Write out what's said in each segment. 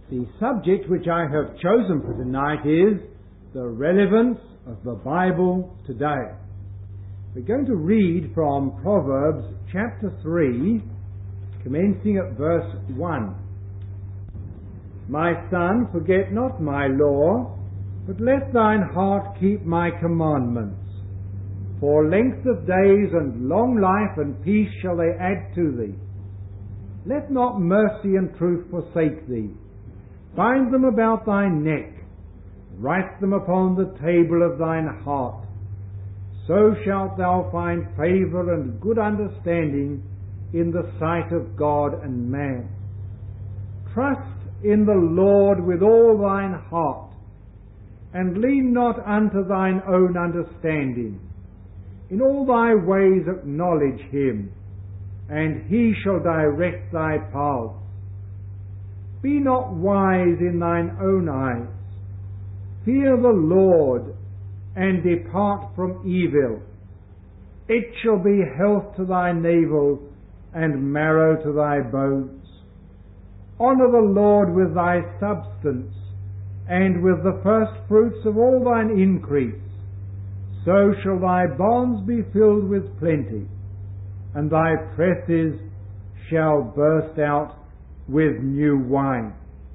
The subject which I have chosen for tonight is the relevance of the Bible today. We're going to read from Proverbs chapter 3, commencing at verse 1. My son, forget not my law, but let thine heart keep my commandments. For length of days and long life and peace shall they add to thee. Let not mercy and truth forsake thee. Bind them about thy neck, write them upon the table of thine heart. So shalt thou find favour and good understanding in the sight of God and man. Trust in the Lord with all thine heart, and lean not unto thine own understanding. In all thy ways acknowledge him, and he shall direct thy paths. Be not wise in thine own eyes. Fear the Lord, and depart from evil. It shall be health to thy navel, and marrow to thy bones. Honour the Lord with thy substance, and with the first fruits of all thine increase. So shall thy barns be filled with plenty, and thy presses shall burst out with new wine.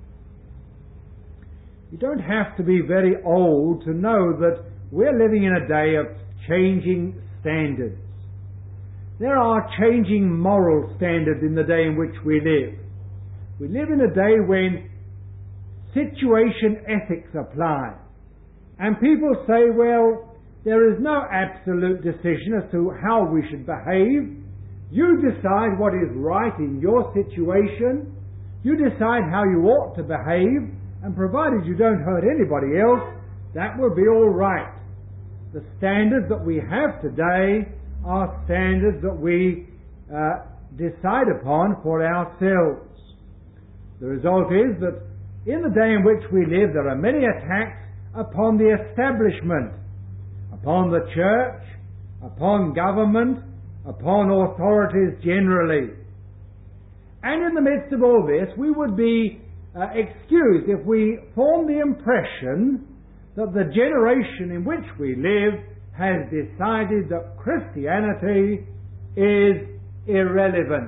You don't have to be very old to know that we're living in a day of changing standards. There are changing moral standards in the day in which we live. We live in a day when situation ethics apply. And people say, well, there is no absolute decision as to how we should behave. You decide what is right in your situation. You decide how you ought to behave, and provided you don't hurt anybody else, that will be all right. The standards that we have today are standards that we decide upon for ourselves. The result is that in the day in which we live, there are many attacks upon the establishment, upon the church, upon government, upon authorities generally. And in the midst of all this, we would be excused if we form the impression that the generation in which we live has decided that Christianity is irrelevant.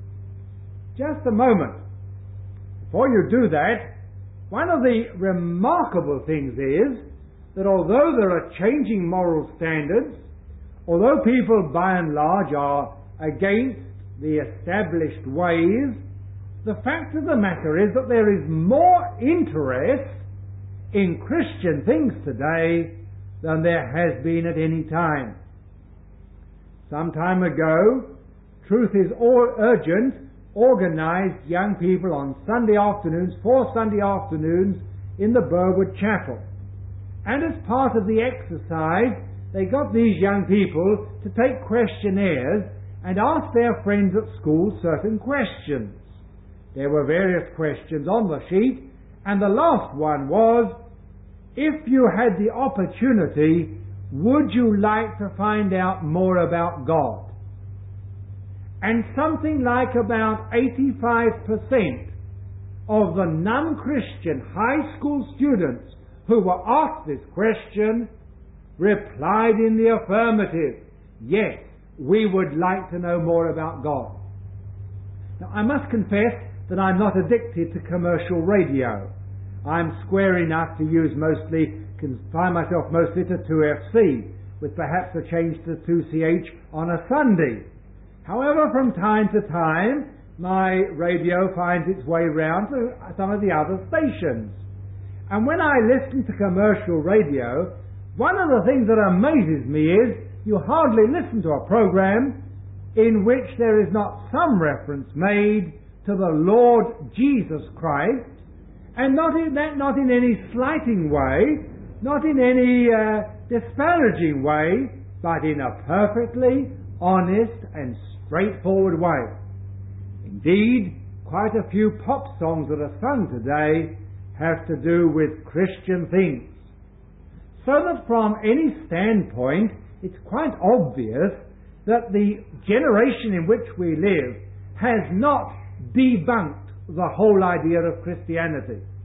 Just a moment. Before you do that, one of the remarkable things is that although there are changing moral standards, although people by and large are against the established ways, the fact of the matter is that there is more interest in Christian things today than there has been at any time. Some time ago, Truth is All Urgent organized young people on Sunday afternoons, 4 Sunday afternoons, in the Burwood Chapel. And as part of the exercise, they got these young people to take questionnaires and ask their friends at school certain questions. There were various questions on the sheet, and the last one was, if you had the opportunity, would you like to find out more about God? And something like about 85% of the non-Christian high school students who were asked this question replied in the affirmative. Yes, we would like to know more about God. Now, I must confess that I'm not addicted to commercial radio. I'm square enough to confine myself mostly to 2FC, with perhaps a change to 2CH on a Sunday. However, from time to time, my radio finds its way round to some of the other stations. And when I listen to commercial radio, one of the things that amazes me is you hardly listen to a program in which there is not some reference made to the Lord Jesus Christ, and not in any slighting way, not in any disparaging way, but in a perfectly honest and straightforward way. Indeed, quite a few pop songs that are sung today have to do with Christian things. So that from any standpoint, it's quite obvious that the generation in which we live has not debunked the whole idea of Christianity.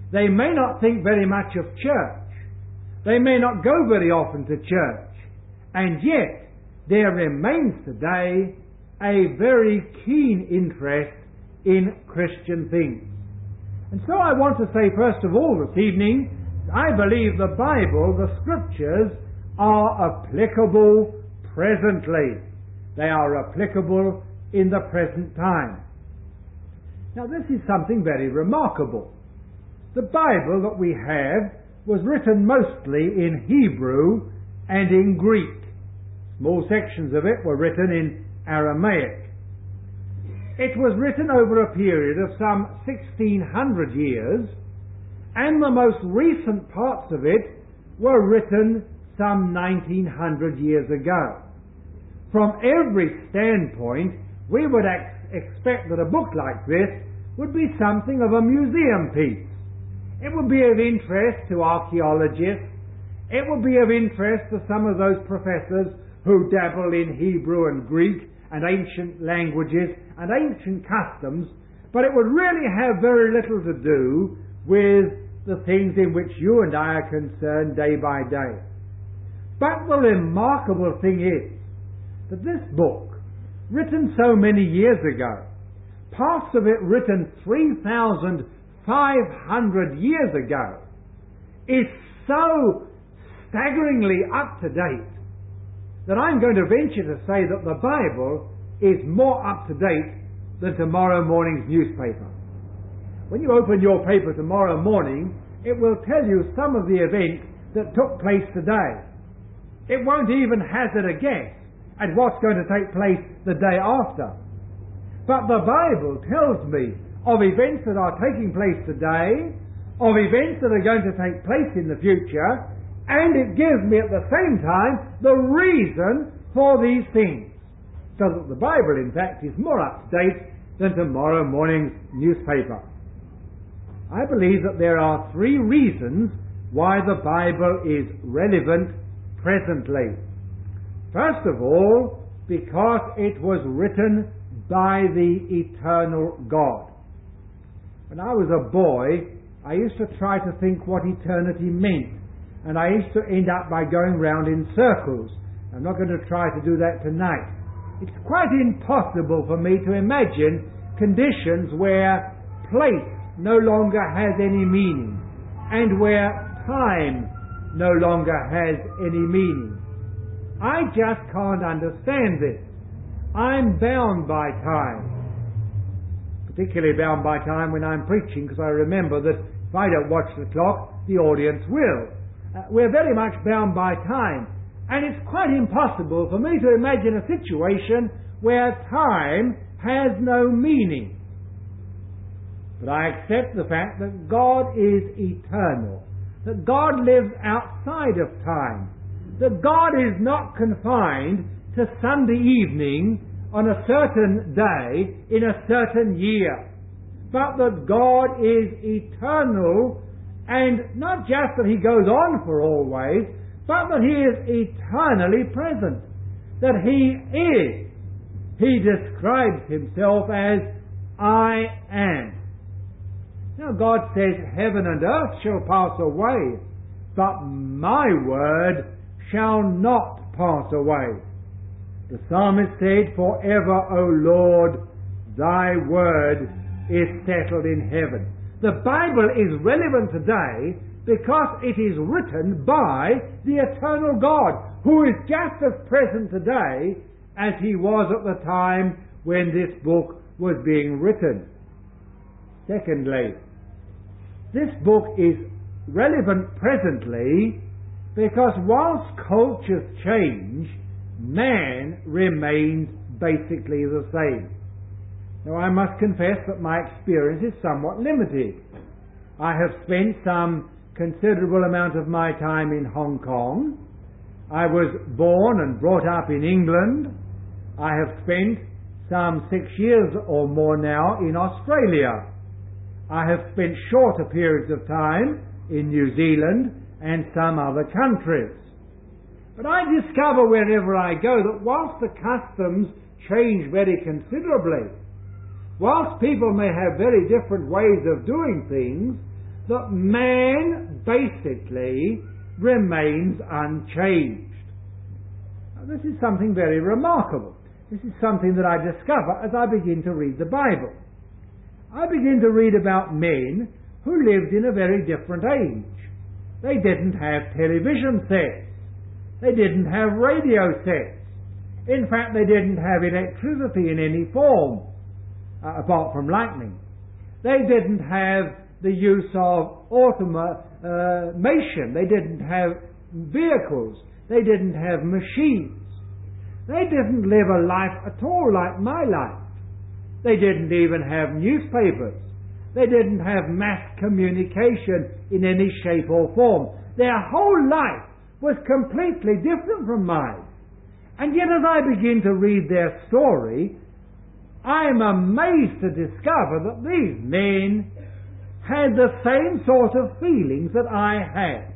They may not think very much of church. They may not go very often to church. And yet, there remains today a very keen interest in Christian things. And so I want to say first of all this evening, I believe the Bible, the Scriptures, are applicable presently. They are applicable in the present time. Now this is something very remarkable. The Bible that we have was written mostly in Hebrew and in Greek. Small sections of it were written in Aramaic. It was written over a period of some 1600 years, and the most recent parts of it were written some 1900 years ago. From every standpoint, we would expect that a book like this would be something of a museum piece. It would be of interest to archaeologists. It would be of interest to some of those professors who dabble in Hebrew and Greek and ancient languages and ancient customs, but it would really have very little to do with the things in which you and I are concerned day by day. But the remarkable thing is that this book, written so many years ago, parts of it written 3,500 years ago, is so staggeringly up to date that I'm going to venture to say that the Bible is more up to date than tomorrow morning's newspaper. When you open your paper tomorrow morning, it will tell you some of the events that took place today. It won't even hazard a guess at what's going to take place the day after. But the Bible tells me of events that are taking place today, of events that are going to take place in the future, and it gives me at the same time the reason for these things. So that the Bible, in fact, is more up to date than tomorrow morning's newspaper. I believe that there are three reasons why the Bible is relevant presently. First of all, because it was written by the eternal God. When I was a boy, I used to try to think what eternity meant, and I used to end up by going round in circles. I'm not going to try to do that tonight. It's quite impossible for me to imagine conditions where place no longer has any meaning, and where time no longer has any meaning. I just can't understand this. I'm bound by time. Particularly bound by time when I'm preaching, because I remember that if I don't watch the clock, the audience will. We're very much bound by time. And it's quite impossible for me to imagine a situation where time has no meaning. But I accept the fact that God is eternal, that God lives outside of time, that God is not confined to Sunday evening on a certain day in a certain year, but that God is eternal, and not just that He goes on for always, but that He is eternally present, that He is. He describes Himself as I am. Now God says, heaven and earth shall pass away, but my word shall not pass away. The psalmist said, forever, O Lord, thy word is settled in heaven. The Bible is relevant today because it is written by the eternal God, who is just as present today as He was at the time when this book was being written. Secondly, this book is relevant presently because whilst cultures change, man remains basically the same. Now I must confess that my experience is somewhat limited. I have spent some considerable amount of my time in Hong Kong. I was born and brought up in England. I have spent some 6 years or more now in Australia. I have spent shorter periods of time in New Zealand and some other countries. But I discover wherever I go that whilst the customs change very considerably, whilst people may have very different ways of doing things, that man basically remains unchanged. Now, this is something very remarkable. This is something that I discover as I begin to read the Bible. I begin to read about men who lived in a very different age. They didn't have television sets. They didn't have radio sets. In fact, they didn't have electricity in any form, apart from lightning. They didn't have the use of automation. They didn't have vehicles. They didn't have machines. They didn't live a life at all like my life. They didn't even have newspapers. They didn't have mass communication in any shape or form. Their whole life was completely different from mine. And yet as I begin to read their story, I am amazed to discover that these men had the same sort of feelings that I had.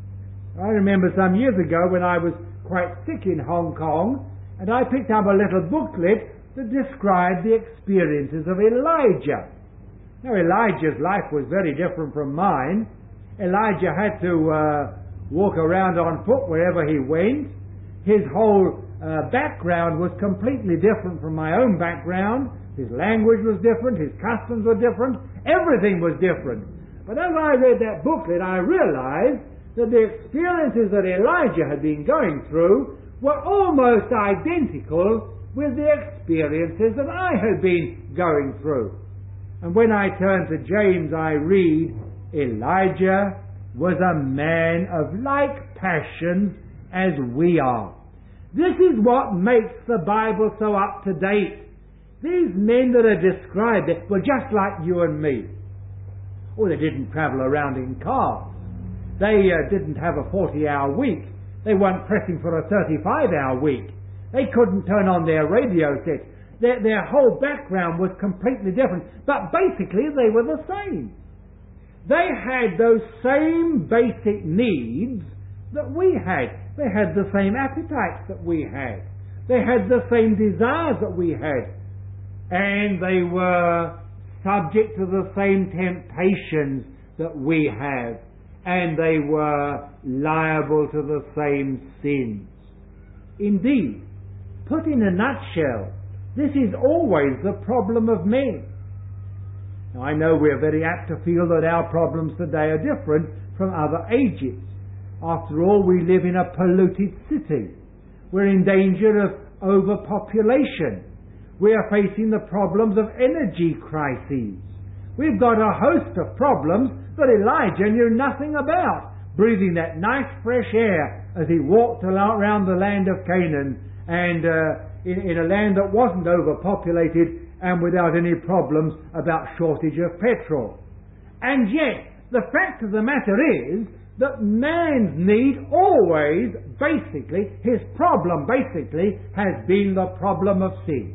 I remember some years ago when I was quite sick in Hong Kong, and I picked up a little booklet that described the experiences of Elijah. Now, Elijah's life was very different from mine. Elijah had to walk around on foot wherever he went. His whole background was completely different from my own background. His language was different, his customs were different, everything was different. But as I read that booklet, I realized that the experiences that Elijah had been going through were almost identical with the experiences that I had been going through. And when I turn to James, I read, Elijah was a man of like passions as we are. This is what makes the Bible so up to date. These men that are described were just like you and me. Oh, they didn't travel around in cars. They didn't have a 40-hour week. They weren't pressing for a 35-hour week. They couldn't turn on their radio sets. Their whole background was completely different. But basically, they were the same. They had those same basic needs that we had. They had the same appetites that we had. They had the same desires that we had. And they were subject to the same temptations that we have. And they were liable to the same sins. Indeed, put in a nutshell, this is always the problem of men. Now, I know we're very apt to feel that our problems today are different from other ages. After all, we live in a polluted city. We're in danger of overpopulation. We are facing the problems of energy crises. We've got a host of problems that Elijah knew nothing about, breathing that nice fresh air as he walked around the land of Canaan, and in a land that wasn't overpopulated and without any problems about shortage of petrol. And yet, the fact of the matter is that man's need always, basically, his problem basically has been the problem of sin.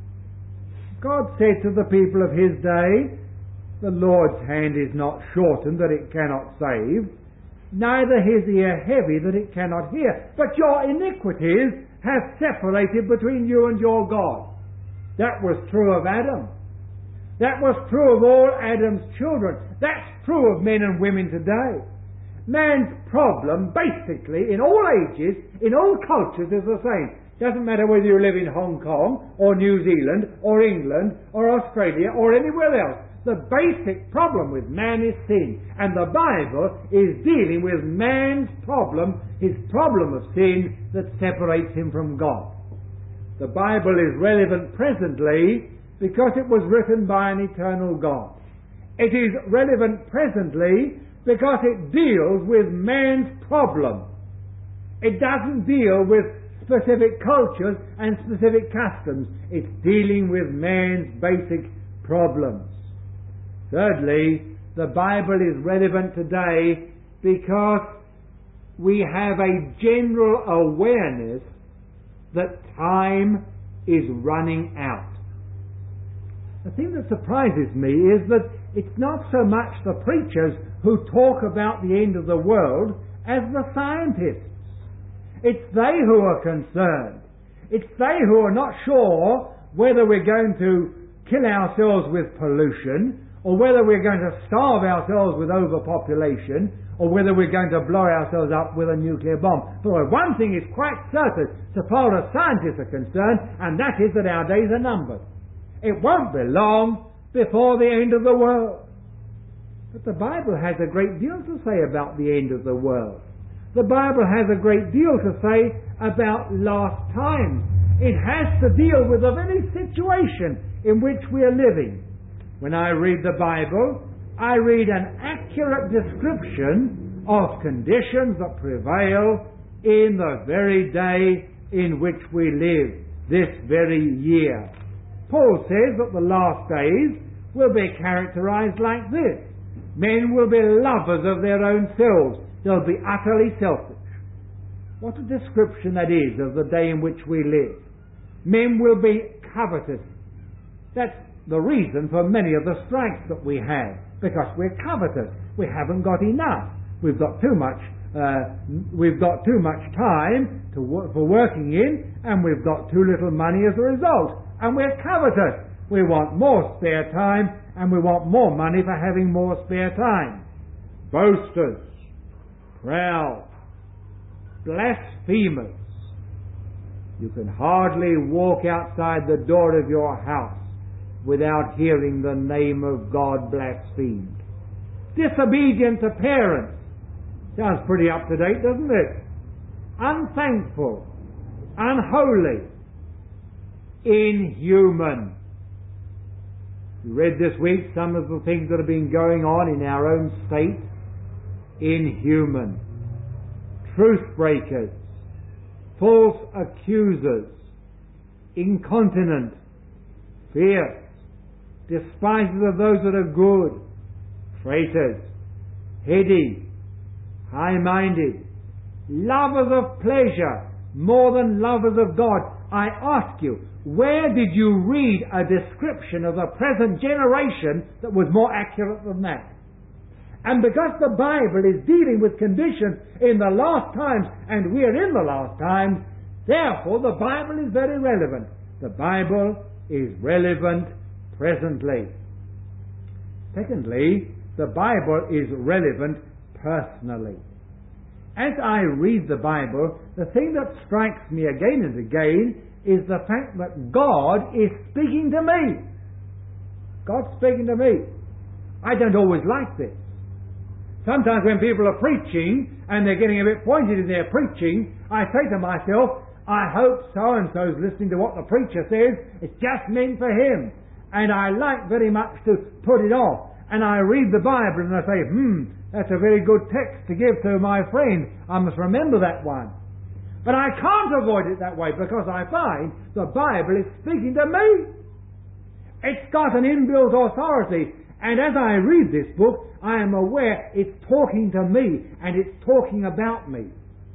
God said to the people of his day, the Lord's hand is not shortened that it cannot save, neither his ear heavy that it cannot hear. But your iniquities have separated between you and your God. That was true of Adam. That was true of all Adam's children. That's true of men and women today. Man's problem, basically, in all ages, in all cultures, is the same. Doesn't matter whether you live in Hong Kong, or New Zealand, or England, or Australia, or anywhere else. The basic problem with man is sin. And the Bible is dealing with man's problem, his problem of sin that separates him from God. The Bible is relevant presently because it was written by an eternal God. It is relevant presently because it deals with man's problem. It doesn't deal with specific cultures and specific customs. It's dealing with man's basic problems. Thirdly, the Bible is relevant today because we have a general awareness that time is running out. The thing that surprises me is that it's not so much the preachers who talk about the end of the world as the scientists. It's they who are concerned. It's they who are not sure whether we're going to kill ourselves with pollution, or whether we're going to starve ourselves with overpopulation, or whether we're going to blow ourselves up with a nuclear bomb. But one thing is quite certain, so far as scientists are concerned, and that is that our days are numbered. It won't be long before the end of the world. But the Bible has a great deal to say about the end of the world. The Bible has a great deal to say about last times. It has to deal with the very situation in which we are living. When I read the Bible, I read an accurate description of conditions that prevail in the very day in which we live, this very year. Paul says that the last days will be characterized like this. Men will be lovers of their own selves. They'll be utterly selfish. What a description that is of the day in which we live. Men will be covetous. That's the reason for many of the strikes that we have, because we're covetous. We haven't got enough. We've got too much time for working in, and we've got too little money as a result. And we're covetous. We want more spare time, and we want more money for having more spare time. Boasters, proud, blasphemers. You can hardly walk outside the door of your house without hearing the name of God blasphemed. Disobedient to parents. Sounds pretty up to date, doesn't it? Unthankful, unholy, inhuman. We read this week some of the things that have been going on in our own state. Inhuman, truth breakers, false accusers, incontinent, fierce, despisers of those that are good, traitors, heady, high-minded, lovers of pleasure more than lovers of God. I ask you, where did you read a description of the present generation that was more accurate than that? And because the Bible is dealing with conditions in the last times, and we are in the last times, therefore the Bible is very relevant. The Bible is relevant presently. Secondly, the Bible is relevant personally. As I read the Bible, the thing that strikes me again and again is the fact that God is speaking to me. God's speaking to me. I don't always like this. Sometimes when people are preaching and they're getting a bit pointed in their preaching, I say to myself, I hope so-and-so's listening to what the preacher says. It's just meant for him. And I like very much to put it off. And I read the Bible and I say, that's a very good text to give to my friend. I must remember that one. But I can't avoid it that way because I find the Bible is speaking to me. It's got an inbuilt authority. And as I read this book, I am aware it's talking to me and it's talking about me.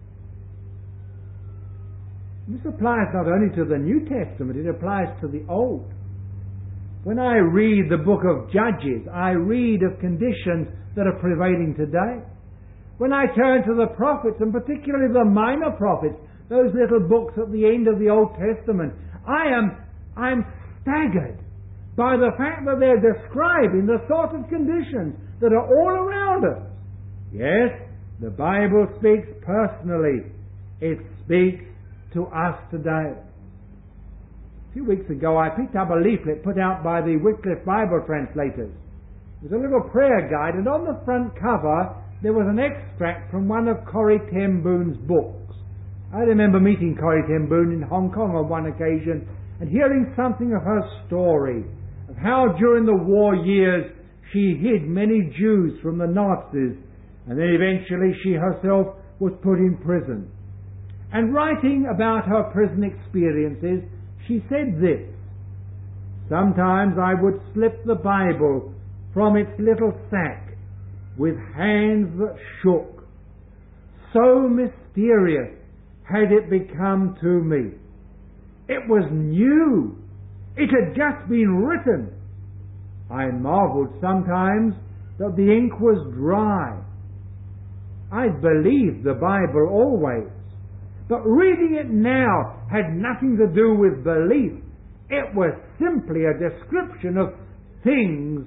This applies not only to the New Testament, it applies to the Old. When I read the book of Judges, I read of conditions that are prevailing today. When I turn to the prophets, and particularly the minor prophets, those little books at the end of the Old Testament, I'm staggered by the fact that they're describing the sort of conditions that are all around us. Yes, the Bible speaks personally. It speaks to us today. A few weeks ago I picked up a leaflet put out by the Wycliffe Bible translators. It was a little prayer guide, and on the front cover there was an extract from one of Corrie ten Boom's books. I remember meeting Corrie ten Boom in Hong Kong on one occasion and hearing something of her story, of how during the war years she hid many Jews from the Nazis, and then eventually she herself was put in prison. And writing about her prison experiences, she said this: sometimes I would slip the Bible from its little sack with hands that shook. So mysterious had it become to me. It was new. It had just been written. I marveled sometimes that the ink was dry. I'd believed the Bible always, but reading it now had nothing to do with belief. It was simply a description of things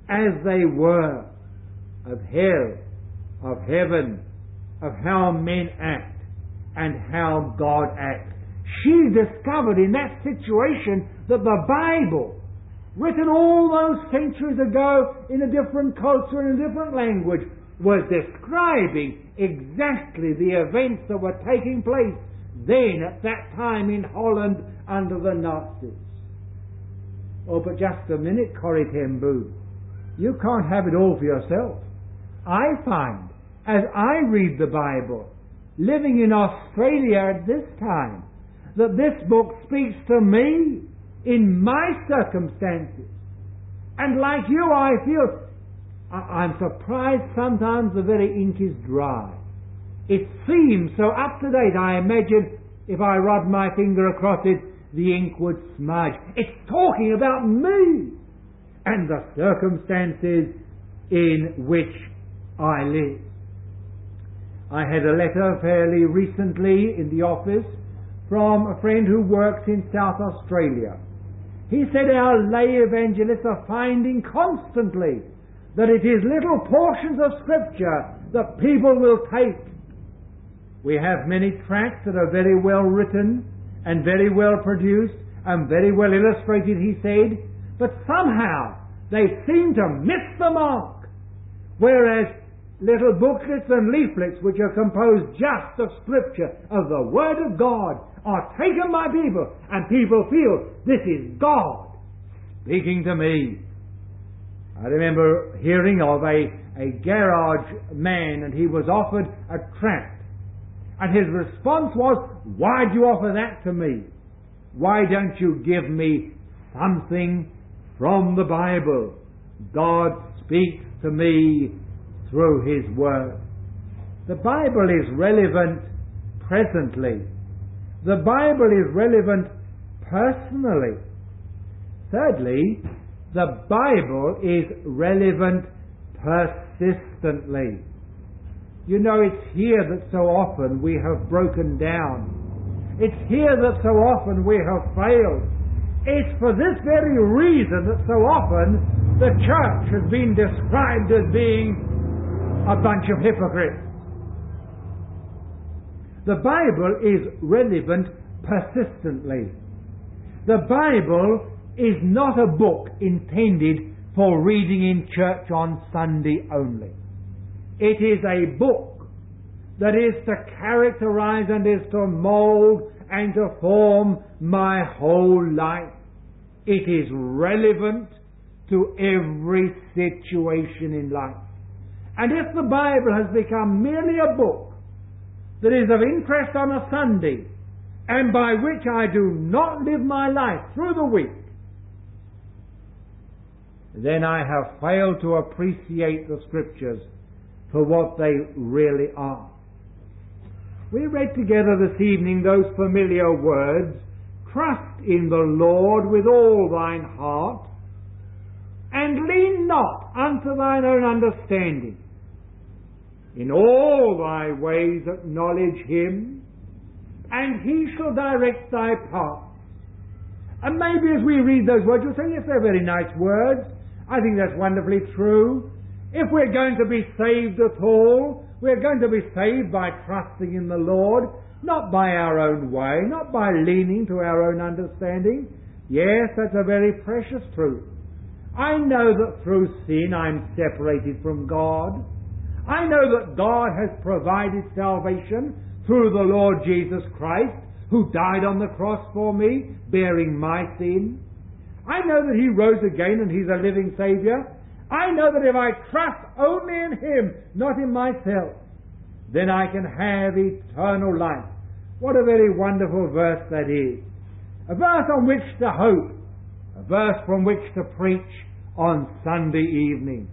as they were, of hell, of heaven, of how men act and how God acts. She discovered in that situation that the Bible, written all those centuries ago in a different culture and a different language, was describing exactly the events that were taking place then at that time in Holland under the Nazis. Oh, but just a minute, Corrie ten Boom. You can't have it all for yourself. I find, as I read the Bible, living in Australia at this time, that this book speaks to me in my circumstances. And like you, I feel, I'm surprised sometimes the very ink is dry. It seems so up to date. I imagine if I rub my finger across it, the ink would smudge. It's talking about me and the circumstances in which I live. I had a letter fairly recently in the office from a friend who works in South Australia. He said our lay evangelists are finding constantly that it is little portions of Scripture that people will take. We have many tracts that are very well written and very well produced and very well illustrated, he said, but somehow they seem to miss the mark. Whereas little booklets and leaflets which are composed just of Scripture, of the Word of God, are taken by people, and people feel this is God speaking to me. I remember hearing of a garage man, and he was offered a tract. And his response was, "Why'd you offer that to me? Why don't you give me something from the Bible? God speaks to me through His Word." The Bible is relevant presently. The Bible is relevant personally. Thirdly, the Bible is relevant persistently. You know, it's here that so often we have broken down. It's here that so often we have failed. It's for this very reason that so often the church has been described as being a bunch of hypocrites. The Bible is relevant persistently. The Bible is not a book intended for reading in church on Sunday only. It is a book that is to characterize and is to mold and to form my whole life. It is relevant to every situation in life. And if the Bible has become merely a book that is of interest on a Sunday, and by which I do not live my life through the week, then I have failed to appreciate the Scriptures for what they really are. We read together this evening those familiar words, "Trust in the Lord with all thine heart, and lean not unto thine own understanding. In all thy ways acknowledge Him, and He shall direct thy paths." And maybe as we read those words, you'll say, yes, they're very nice words. I think that's wonderfully true. If we're going to be saved at all, we're going to be saved by trusting in the Lord, not by our own way, not by leaning to our own understanding. Yes, that's a very precious truth. I know that through sin I'm separated from God. I know that God has provided salvation through the Lord Jesus Christ, who died on the cross for me, bearing my sin. I know that He rose again and He's a living Saviour. I know that if I trust only in Him, not in myself, then I can have eternal life. What a very wonderful verse that is. A verse on which to hope. A verse from which to preach on Sunday evening.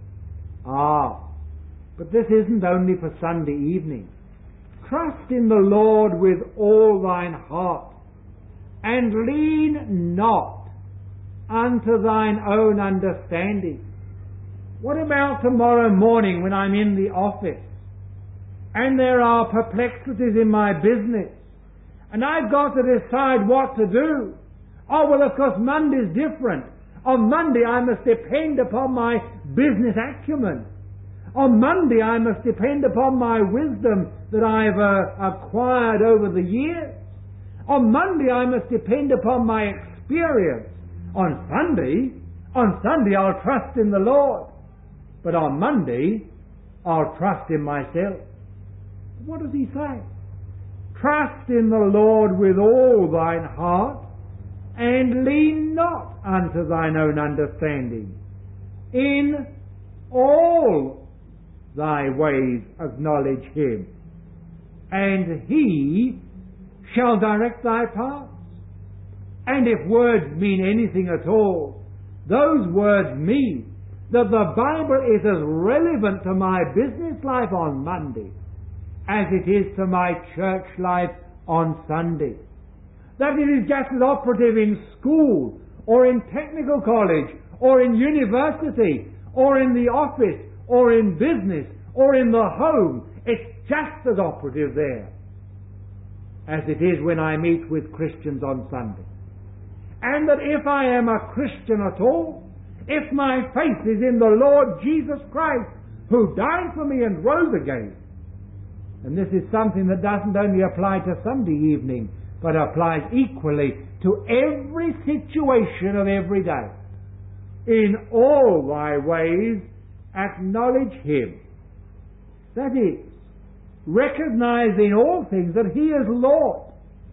But this isn't only for Sunday evening. Trust in the Lord with all thine heart, and lean not unto thine own understanding. What about tomorrow morning when I'm in the office and there are perplexities in my business and I've got to decide what to do? Oh, well, of course, Monday's different. On Monday I must depend upon my business acumen. On Monday I must depend upon my wisdom that I've acquired over the years. On Monday I must depend upon my experience. On Sunday I'll trust in the Lord. But on Monday I'll trust in myself. What does he say? Trust in the Lord with all thine heart, and lean not unto thine own understanding. In all thy ways acknowledge him, and he shall direct thy paths. And if words mean anything at all, those words mean that the Bible is as relevant to my business life on Monday as it is to my church life on Sunday. That it is just as operative in school, or in technical college, or in university, or in the office, or in business, or in the home. It's just as operative there as it is when I meet with Christians on Sunday. And that if I am a Christian at all, if my faith is in the Lord Jesus Christ, who died for me and rose again, and this is something that doesn't only apply to Sunday evening, but applies equally to every situation of every day. In all thy ways acknowledge him. That is, recognize in all things that he is Lord.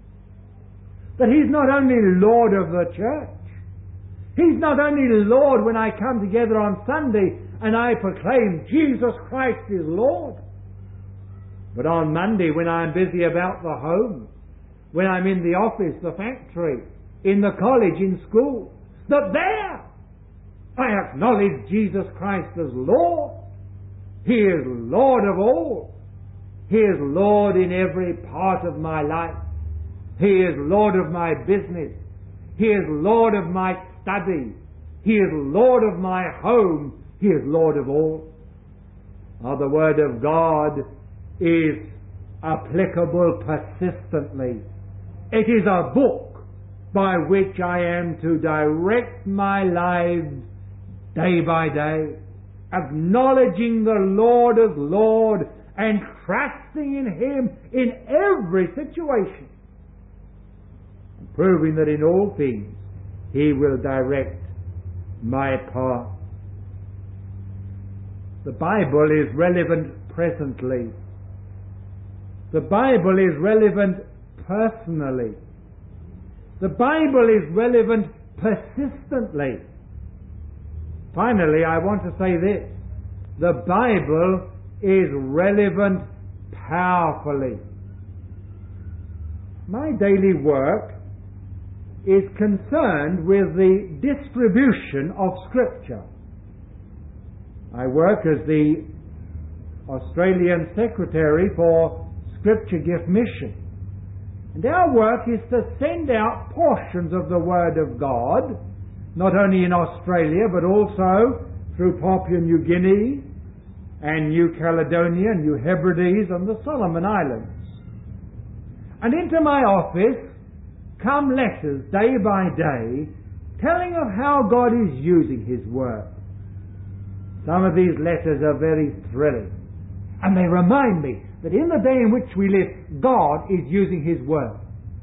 That he's not only Lord of the church. He's not only Lord when I come together on Sunday and I proclaim Jesus Christ is Lord. But on Monday, when I'm busy about the home, when I'm in the office, the factory, in the college, in school, that there I acknowledge Jesus Christ as Lord. He is Lord of all. He is Lord in every part of my life. He is Lord of my business. He is Lord of my study. He is Lord of my home. He is Lord of all. Now, the Word of God is applicable persistently. It is a book by which I am to direct my lives day by day, acknowledging the Lord as Lord and trusting in him in every situation, and proving that in all things he will direct my path. The Bible is relevant presently. The Bible is relevant personally. The Bible is relevant persistently. Finally, I want to say this. The Bible is relevant powerfully. My daily work is concerned with the distribution of Scripture. I work as the Australian Secretary for Scripture Gift Mission. And our work is to send out portions of the Word of God, not only in Australia, but also through Papua New Guinea and New Caledonia, New Hebrides, and the Solomon Islands. And into my office come letters day by day telling of how God is using His Word. Some of these letters are very thrilling, and they remind me that in the day in which we live, God is using His Word.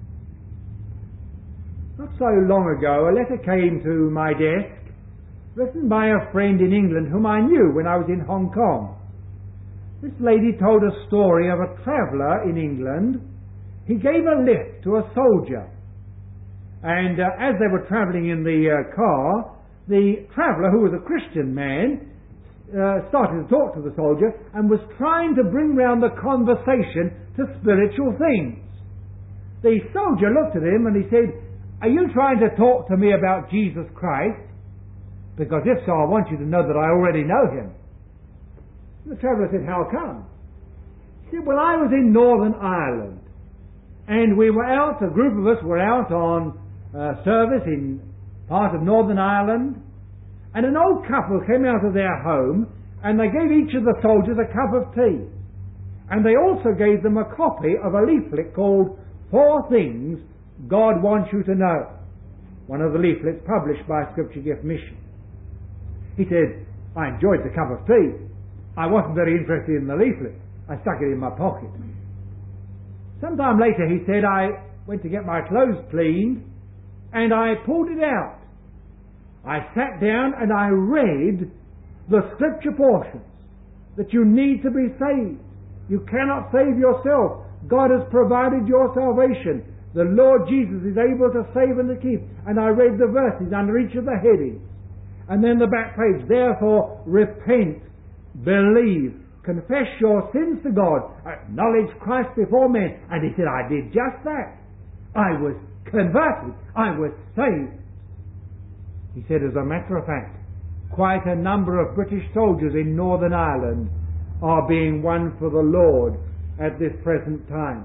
Not so long ago, a letter came to my desk, written by a friend in England whom I knew when I was in Hong Kong. This lady told a story of a traveller in England. He gave a lift to a soldier, and as they were travelling in the car, the traveller, who was a Christian man, started to talk to the soldier and was trying to bring round the conversation to spiritual things. The soldier looked at him and he said, "Are you trying to talk to me about Jesus Christ? Because if so, I want you to know that I already know Him." The traveller said, "How come?" He said, "Well, I was in Northern Ireland, and we were out, a group of us were out on service in part of Northern Ireland, and an old couple came out of their home, and they gave each of the soldiers a cup of tea. And they also gave them a copy of a leaflet called 4 Things God Wants You to Know. one of the leaflets published by Scripture Gift Mission. He said, I enjoyed the cup of tea. I wasn't very interested in the leaflet. I stuck it in my pocket. Sometime later he said, I went to get my clothes cleaned and I pulled it out. I sat down and I read the Scripture portions that you need to be saved. You cannot save yourself. God has provided your salvation. The Lord Jesus is able to save and to keep. And I read the verses under each of the headings. And then the back page, therefore repent, believe, confess your sins to God, acknowledge Christ before men. And he said, I did just that. I was converted. I was saved. He said, as a matter of fact, quite a number of British soldiers in Northern Ireland are being won for the Lord at this present time.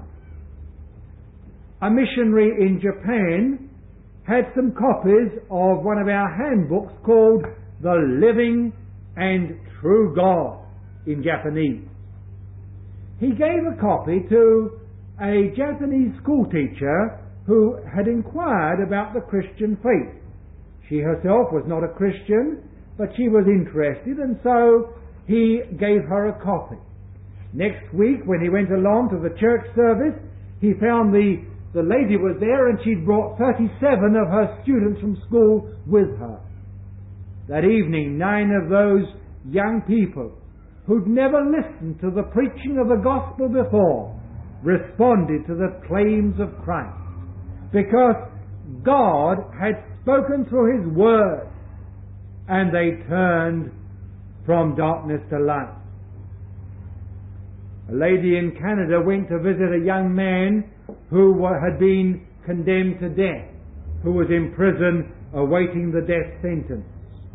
A missionary in Japan had some copies of one of our handbooks called The Living and True God in Japanese. He gave a copy to a Japanese schoolteacher who had inquired about the Christian faith. She herself was not a Christian, but she was interested, and so he gave her a copy. Next week, when he went along to the church service, he found the lady was there, and she'd brought 37 of her students from school with her. That evening, 9 of those young people who'd never listened to the preaching of the gospel before responded to the claims of Christ, because God had spoken through His Word, and they turned from darkness to light. A lady in Canada went to visit a young man who had been condemned to death, who was in prison awaiting the death sentence.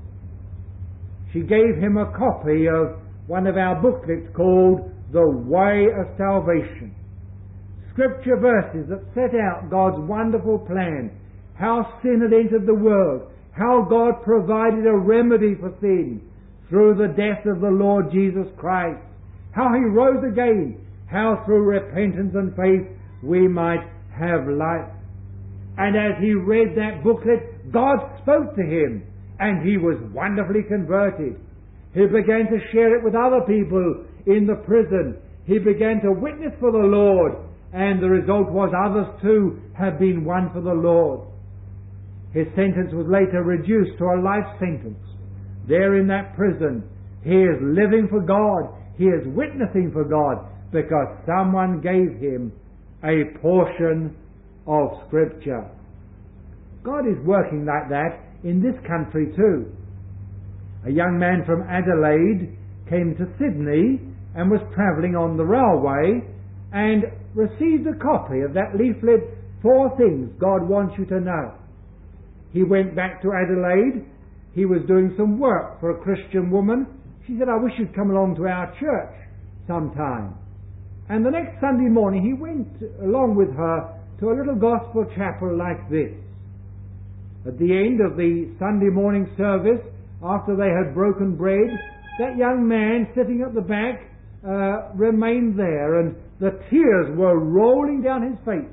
She gave him a copy of one of our booklets called The Way of Salvation. Scripture verses that set out God's wonderful plan, how sin had entered the world, how God provided a remedy for sin through the death of the Lord Jesus Christ, how He rose again, how through repentance and faith we might have life. And as he read that booklet, God spoke to him, and he was wonderfully converted. He began to share it with other people in the prison. He began to witness for the Lord, and the result was others too have been won for the Lord. His sentence was later reduced to a life sentence. There in that prison, he is living for God. He is witnessing for God because someone gave him a portion of Scripture. God is working like that in this country too. A young man from Adelaide came to Sydney and was travelling on the railway and received a copy of that leaflet, 4 Things God Wants You to Know. He went back to Adelaide. He was doing some work for a Christian woman. She said, I wish you'd come along to our church sometime. And the next Sunday morning he went along with her to a little gospel chapel like this. At the end of the Sunday morning service, after they had broken bread, that young man sitting at the back remained there, and the tears were rolling down his face.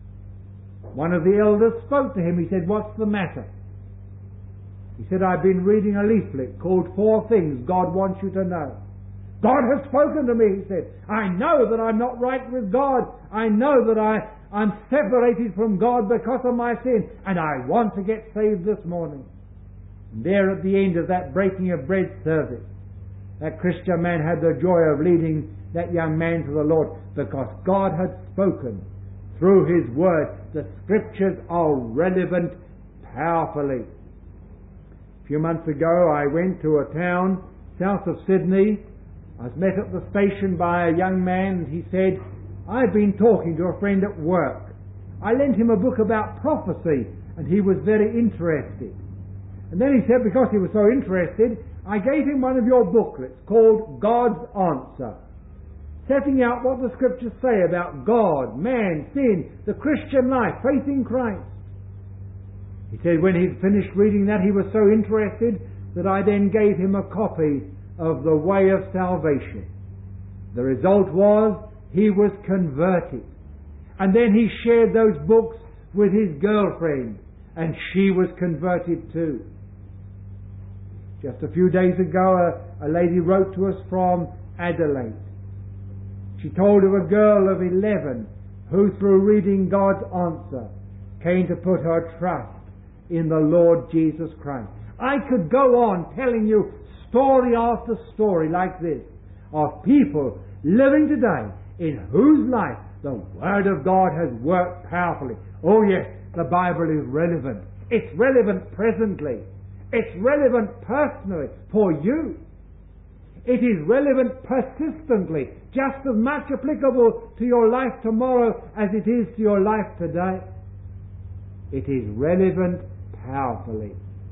One of the elders spoke to him. He said, what's the matter? He said, I've been reading a leaflet called 4 Things God Wants You to Know. God has spoken to me, he said. I know that I'm not right with God. I know that I'm separated from God because of my sin, and I want to get saved this morning. And there at the end of that breaking of bread service, that Christian man had the joy of leading that young man to the Lord, because God had spoken through His Word. The Scriptures are relevant powerfully. A few months ago I went to a town south of Sydney. I was met at the station by a young man, and he said, I've been talking to a friend at work. I lent him a book about prophecy, and he was very interested. And then he said, because he was so interested, I gave him one of your booklets called God's Answer, setting out what the Scriptures say about God, man, sin, the Christian life, faith in Christ. He said when he'd finished reading that, he was so interested that I then gave him a copy of The Way of Salvation. The result was he was converted. And then he shared those books with his girlfriend. and she was converted too. Just a few days ago, a lady wrote to us from Adelaide. She told of a girl of 11 who, through reading God's answer, came to put her trust in the Lord Jesus Christ. I could go on telling you story after story like this of people living today in whose life the Word of God has worked powerfully. Oh yes, the Bible is relevant. It's relevant presently. It's relevant personally for you. It is relevant persistently, just as much applicable to your life tomorrow as it is to your life today. It is relevant powerfully.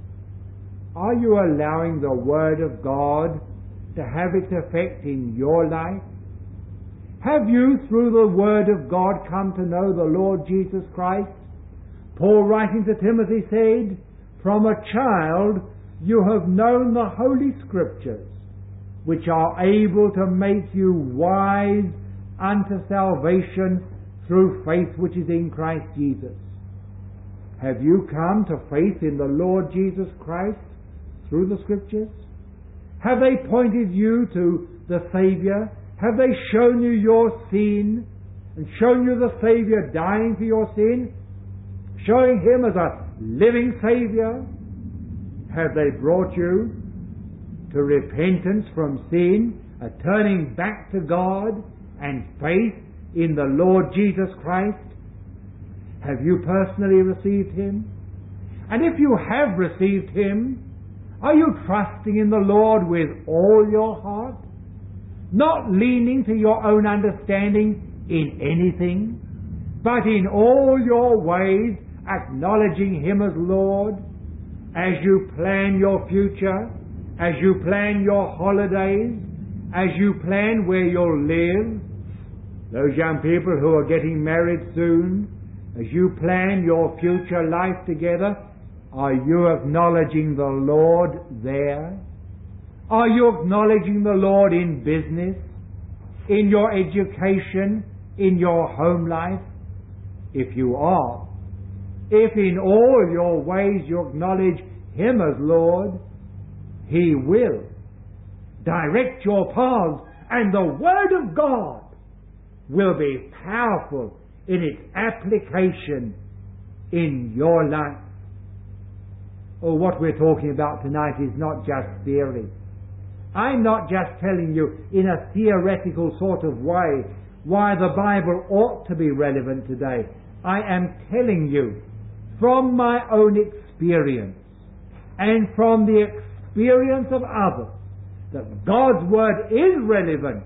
Are you allowing the Word of God to have its effect in your life? Have you, through the Word of God, come to know the Lord Jesus Christ? Paul, writing to Timothy, said, "From a child you have known the Holy Scriptures, which are able to make you wise unto salvation through faith which is in Christ Jesus." Have you come to faith in the Lord Jesus Christ through the Scriptures? Have they pointed you to the Saviour? Have they shown you your sin and shown you the Saviour dying for your sin? Showing Him as a living Saviour? Have they brought you to repentance from sin, a turning back to God and faith in the Lord Jesus Christ? Have you personally received Him? And if you have received Him, are you trusting in the Lord with all your heart? Not leaning to your own understanding in anything, but in all your ways acknowledging Him as Lord, as you plan your future, as you plan your holidays, as you plan where you'll live. Those young people who are getting married soon, as you plan your future life together, are you acknowledging the Lord there? Are you acknowledging the Lord in business, in your education, in your home life? If you are, if in all your ways you acknowledge Him as Lord, He will direct your paths, and the Word of God will be powerful in its application in your life. Oh, what we're talking about tonight is not just theory. I'm not just telling you in a theoretical sort of way why the Bible ought to be relevant today. I am telling you from my own experience and from the experience of others that God's Word is relevant,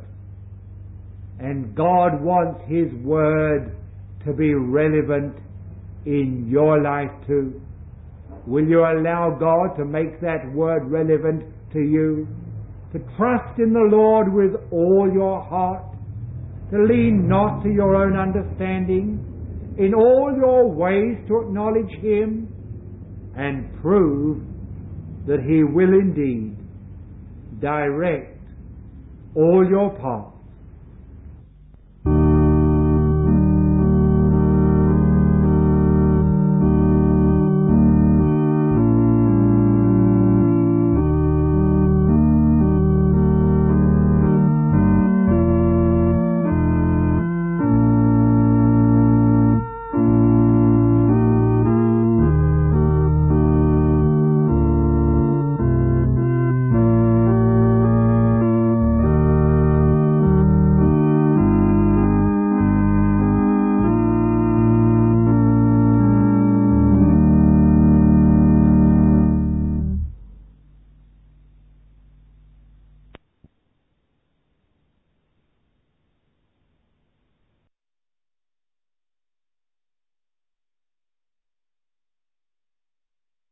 and God wants His Word to be relevant in your life too. Will you allow God to make that Word relevant to you? To trust in the Lord with all your heart, to lean not to your own understanding, in all your ways to acknowledge Him, and prove that He will indeed direct all your paths